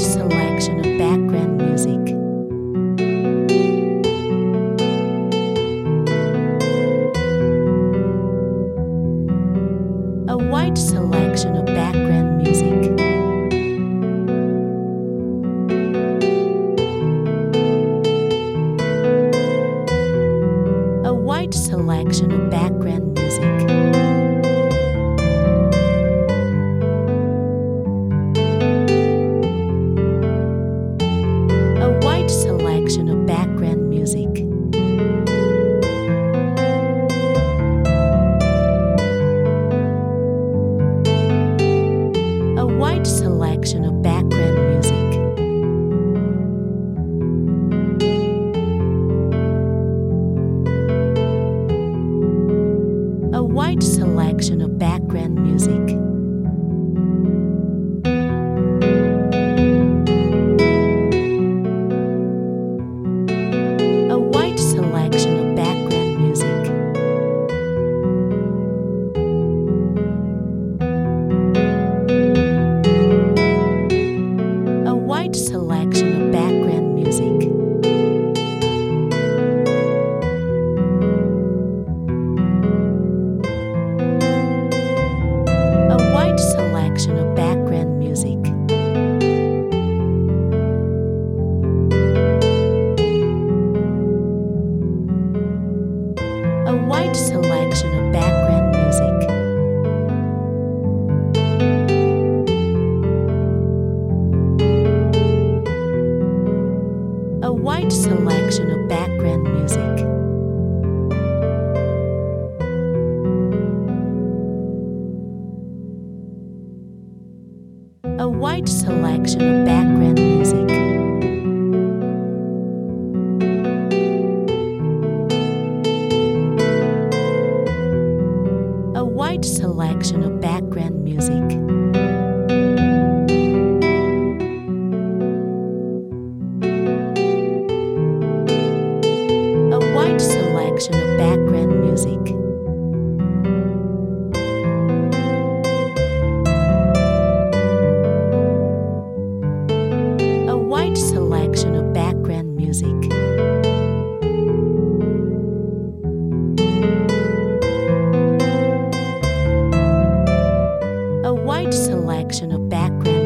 selection of background music. A wide selection of background music. A wide selection of background music. A wide selection of background music. A wide selection of background music. A wide selection of background music. A wide selection of background music. A wide selection of background music. A wide selection of background music. A wide selection of background music. A wide selection of background music. A wide selection of background music. A wide selection of background music. A wide selection of background music. A wide selection of background music. A wide selection of background